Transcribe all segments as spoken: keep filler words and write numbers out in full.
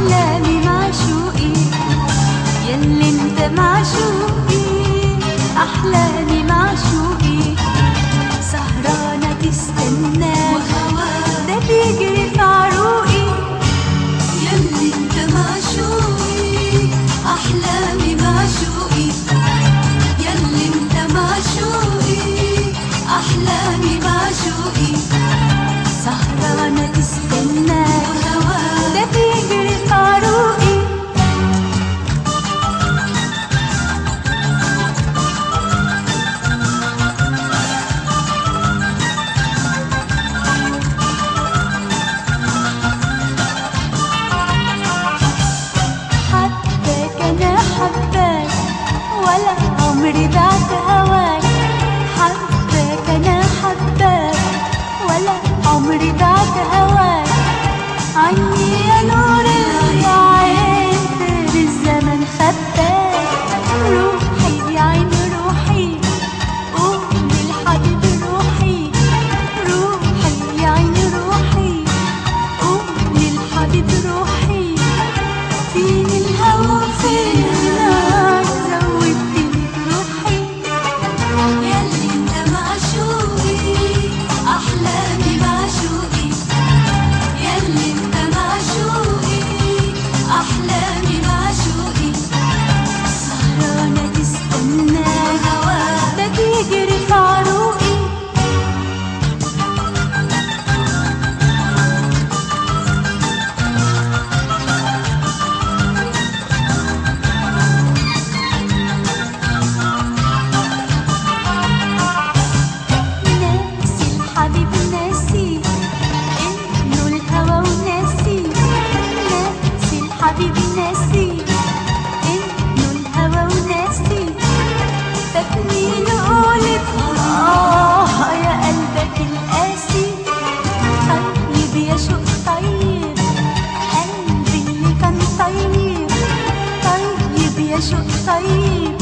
أحلامي معشوقي ياللي انت معشوقي، أحلامي معشوقي سهرانة تستناك وهواك ده بيجري في عروقي. ياللي انت معشوقي أحلامي معشوقي، ياللي انت معشوقي أحلامي معشوقي سهرانة تستناك وهواك ده بيجري في عروقي. حباك أنا حباك ولا عمري بعت هواك، حباك أنا حباك ولا عمري بعت هواك. عيني يا نور العين في الزمن خباك، روحي يا عين روحي قول للحبيب روحي، روحي يا عين روحي قول للحبيب روحي. فين الهوى وفين النار زودتني بروحي. ياللي انت معشوقي أحلامي معشوقي، ياللي انت معشوقي أحلامي معشوقي سهرانة تستناك وهواك ده بيجري في عروقي. ناسي الحبيب ناسي انه الهوى وناسي، ناسي الحبيب ناسي انه الهوى وناسي. فاتني نقولك اه يا قلبك القاسي. طيب يا شوق طيب قلبي اللي كان طيب، طيب يا شوق طيب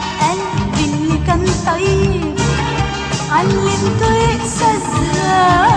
قلبي اللي كان طيب علمته يقسى ازاي